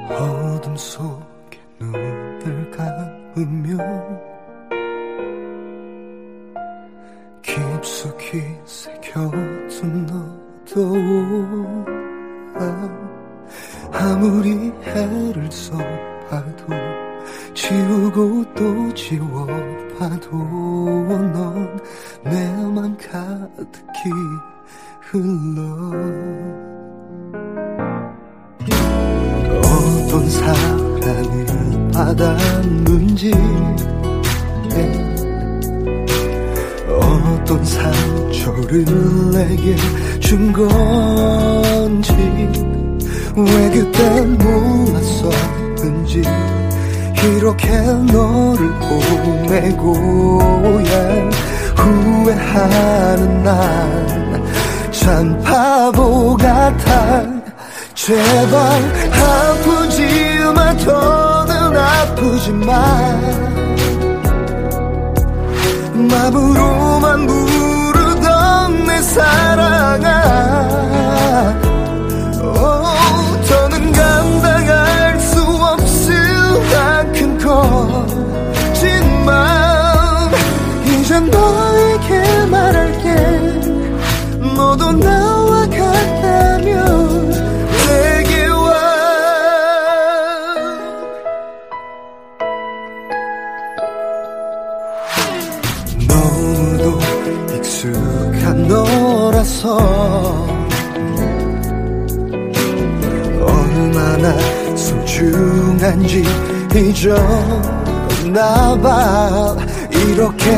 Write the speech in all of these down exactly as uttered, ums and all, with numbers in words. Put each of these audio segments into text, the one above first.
어둠 속에 눈을 감으며 깊숙이 새겨둔 너도 아무리 애를 써봐도 지우고 또 지워봐도 넌 내 맘 가득히 흘러. 어떤 사랑을 받았는지 어떤 상처를 내게 준 건지 왜 그땐 몰랐었는지 이렇게 너를 보내고야 후회하는 난 참 바보 같아. 제발 아프지 마, 더는 아프지 마. 마음으로만 부르던 내 사랑아, 오, 더는 감당할 수 없을 만큼 커진 맘. 이제 너에게 말할게. 너도 나와 같다면 내게 와. 너무도 익숙한 너라서 얼마나 소중한지 잊었나봐. 이렇게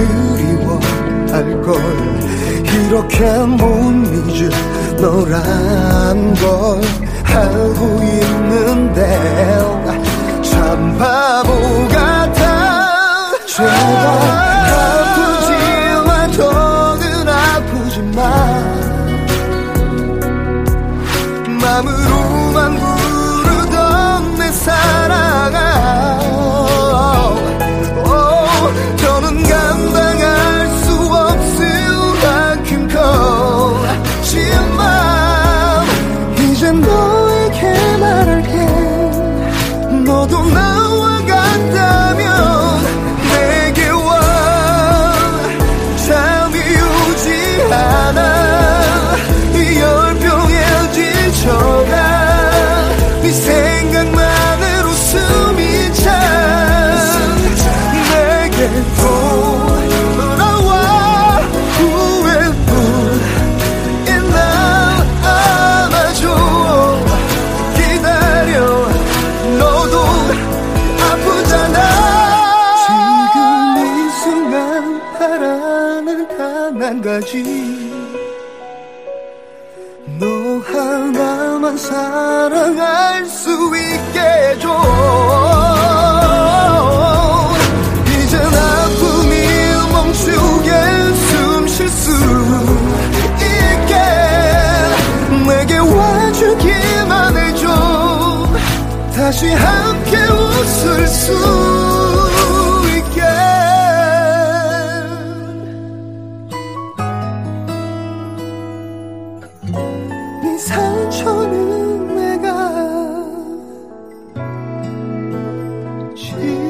그리워할 걸, 이렇게 못 잊을 너란 걸 알고 있는데 참 바보 같아. 제발 아프지 마, 더는 아프지 마. 마음으로만 부르던 내 사랑아, 오, 더는 감당할 수 없을 만큼 커진 맘. 이제 너에게 말할게. 너도 나와 같다면 내게 와. 잠이 오지 않아. 열병에 지쳐가. 네 생각만으로 숨이 차. 내게 돌아와. 후회뿐인 날 안아줘. 기다려. 너도 아프잖아. 지금 이 순간 바라는 단 한 가지. 너 하나만 사랑할 수 있게 해줘. 이젠 아픔이 멈추게 숨 쉴 수 있게 내게 와주기만 해줘. 다시 함께 웃을 수 있게. 네 상처는 내가 지